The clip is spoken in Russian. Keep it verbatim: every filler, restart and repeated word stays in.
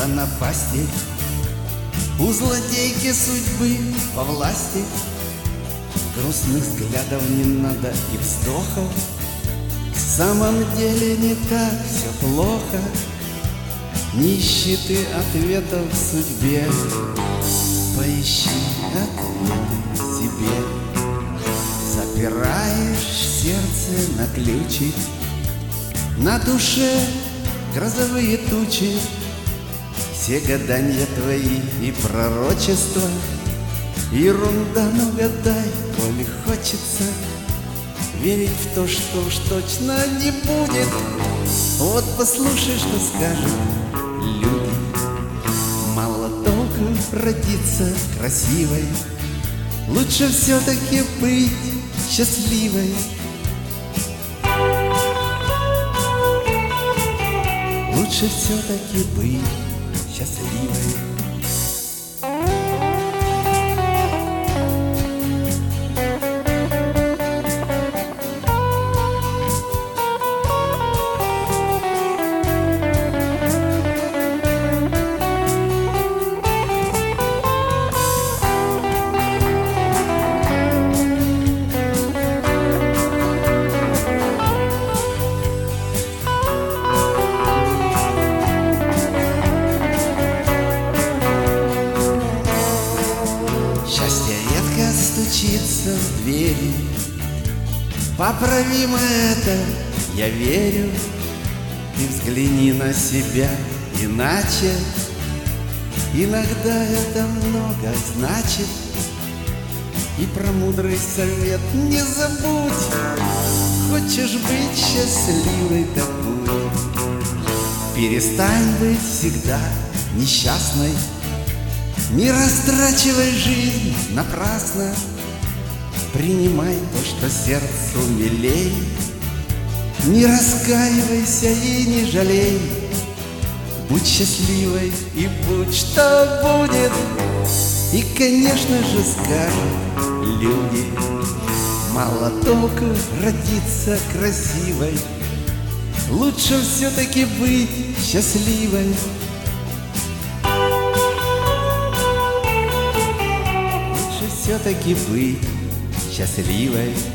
это напасти, у злодейки судьбы во власти. Грустных взглядов не надо и вздохов, в самом деле не так все плохо. Не ищи ты ответов в судьбе, поищи ответы в себе. Запираешь сердце на ключи, на душе грозовые тучи. Все гадания твои и пророчества ерунда, но гадай, коли хочется верить в то, что уж точно не будет. Вот послушай, что скажут люди. Мало толку родиться красивой, лучше все-таки быть счастливой. Лучше все-таки быть счастливой. Стучится в двери, поправимо это, я верю. Ты взгляни на себя иначе, иногда это много значит. И про мудрый совет не забудь. Хочешь быть счастливой, так будь. Перестань быть всегда несчастной, не растрачивай жизнь напрасно. Принимай то, что сердцу милей, не раскаивайся и не жалей. Будь счастливой и будь, что будет. И, конечно же, скажут люди: мало толку родиться красивой, лучше все-таки быть счастливой. Все-таки быть счастливой.